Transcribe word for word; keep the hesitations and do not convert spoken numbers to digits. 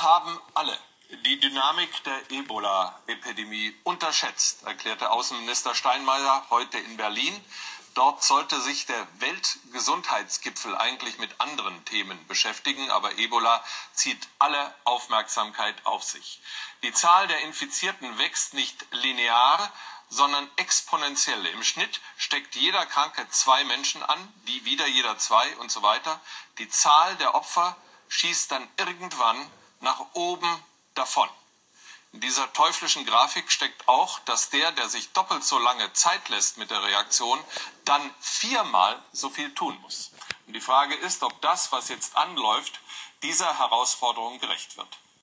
haben alle die Dynamik der Ebola-Epidemie unterschätzt, erklärte Außenminister Steinmeier heute in Berlin. Dort sollte sich der Weltgesundheitsgipfel eigentlich mit anderen Themen beschäftigen, aber Ebola zieht alle Aufmerksamkeit auf sich. Die Zahl der Infizierten wächst nicht linear, sondern exponentiell. Im Schnitt steckt jeder Kranke zwei Menschen an, die wieder jeder zwei und so weiter. Die Zahl der Opfer schießt dann irgendwann nach oben davon. In dieser teuflischen Grafik steckt auch, dass der, der sich doppelt so lange Zeit lässt mit der Reaktion, dann viermal so viel tun muss. Und die Frage ist, ob das, was jetzt anläuft, dieser Herausforderung gerecht wird.